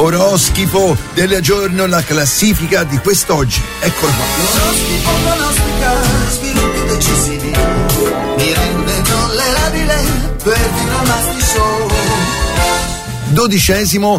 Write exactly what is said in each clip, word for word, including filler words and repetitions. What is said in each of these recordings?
L'oroschifo del giorno, la classifica di quest'oggi. Eccolo qua. L'oroschifo pronostica sviluppi decisivi, mi rende tollerabile per Dinamasti Show. Dodicesimo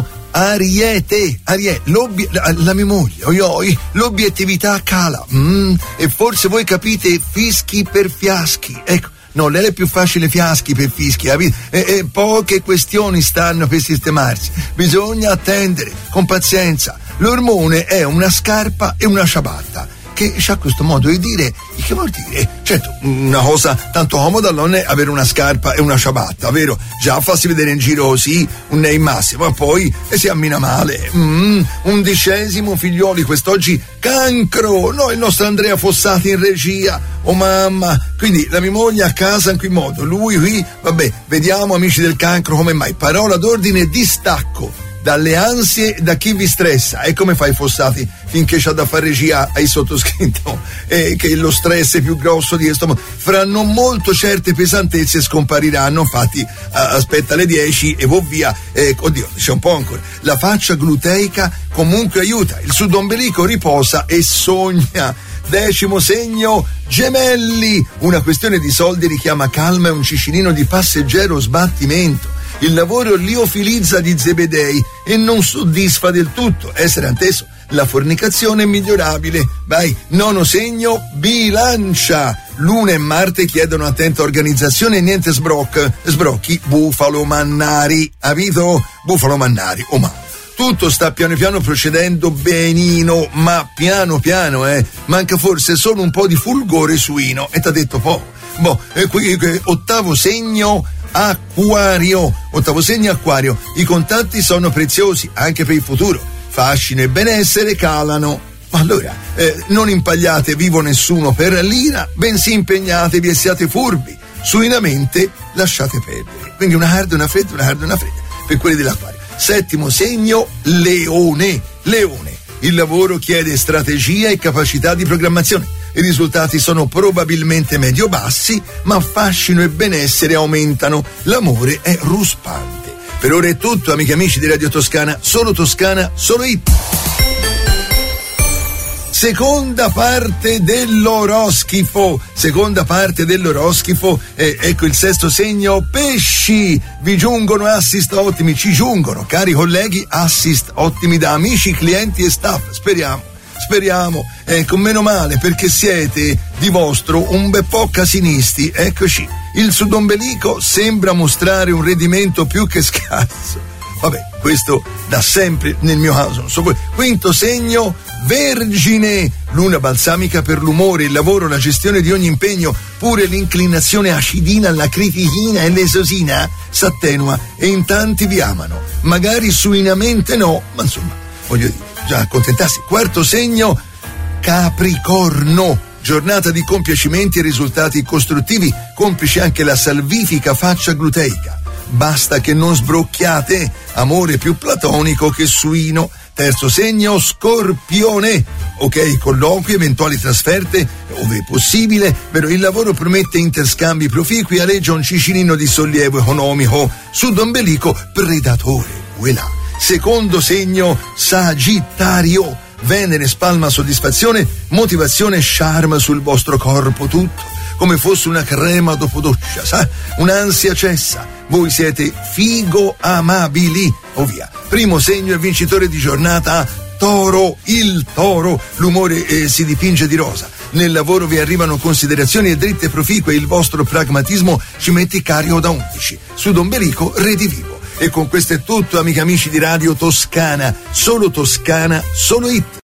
Ariete, Ariete, l'obi- la, la mia moglie, oi oi, l'obiettività cala, mm, e forse voi capite fischi per fiaschi, ecco. No, lei è più facile fiaschi per fischi, e, e poche questioni stanno per sistemarsi. Bisogna attendere con pazienza. L'ormone è una scarpa e una ciabatta, che c'ha questo modo di dire. Che vuol dire? Certo, una cosa tanto comoda non è avere una scarpa e una ciabatta, vero? Già farsi vedere in giro così, un nei massimo, ma poi e si ammina male. Mm, undicesimo figlioli quest'oggi, cancro. No, il nostro Andrea Fossati in regia. Oh mamma, quindi la mia moglie a casa in qui modo, lui qui, vabbè, vediamo amici del cancro come mai. Parola d'ordine: distacco dalle ansie, da chi vi stressa. E come fai Fossati finché c'ha da fare regia ai sottoscritto, eh, che lo stress è più grosso di questo. Fra non molto certe pesantezze scompariranno, infatti eh, aspetta le dieci e vo via. Eh, oddio, c'è un po' ancora. La faccia gluteica comunque aiuta, il sudombelico riposa e sogna. Decimo segno, Gemelli, una questione di soldi richiama calma e un cicinino di passeggero sbattimento. Il lavoro liofilizza di Zebedei e non soddisfa del tutto. Essere anteso, la fornicazione è migliorabile. Vai, nono segno, Bilancia. Luna e Marte chiedono attenta organizzazione e niente sbroc, sbrocchi, bufalo mannari. Avito? Bufalo mannari, o ma. Tutto sta piano piano procedendo benino, ma piano piano, eh. Manca forse solo un po' di fulgore suino. E t'ha detto poco. Boh, e qui ottavo segno, Acquario, ottavo segno Acquario, i contatti sono preziosi anche per il futuro, fascino e benessere calano. Allora, eh, non impagliate vivo nessuno per l'ira, bensì impegnatevi e siate furbi, suinamente lasciate perdere. Quindi una hard, una fredda, una hard, una fredda, per quelli dell'Acquario. Settimo segno, Leone, Leone, il lavoro chiede strategia e capacità di programmazione. I risultati sono probabilmente medio-bassi, ma fascino e benessere aumentano. L'amore è ruspante. Per ora è tutto, amiche e amici di Radio Toscana. Solo Toscana, solo hit. Seconda parte dell'oroschifo. Seconda parte dell'oroschifo. Eh, ecco il sesto segno, Pesci. Vi giungono assist ottimi, ci giungono, cari colleghi, assist ottimi da amici, clienti e staff. Speriamo. Speriamo, ecco, meno male, perché siete di vostro un bel po' casinisti. Eccoci, il sudombelico sembra mostrare un rendimento più che scarso. Vabbè, questo da sempre nel mio caso. Non so. Quinto segno, Vergine, luna balsamica per l'umore, il lavoro, la gestione di ogni impegno, pure l'inclinazione acidina, la critichina e l'esosina s'attenua e in tanti vi amano. Magari suinamente no, ma insomma, voglio dire, già accontentarsi. Quarto segno, Capricorno, giornata di compiacimenti e risultati costruttivi, complice anche la salvifica faccia gluteica. Basta che non sbrocchiate, amore più platonico che suino. Terzo segno, Scorpione, ok, colloqui, eventuali trasferte, ove possibile, però il lavoro promette interscambi proficui, aleggia un cicinino di sollievo economico, sudombelico predatore, voilà. Secondo segno, Sagittario, Venere spalma soddisfazione, motivazione e charme sul vostro corpo tutto, come fosse una crema dopo doccia, sa? Un'ansia cessa, voi siete figo amabili, o via. Primo segno e vincitore di giornata, Toro, il Toro, l'umore eh, si dipinge di rosa, nel lavoro vi arrivano considerazioni e dritte proficue, il vostro pragmatismo ci mette carico da undici, sudombelico redivivo. E con questo è tutto, amici amici di Radio Toscana, solo Toscana, solo hit.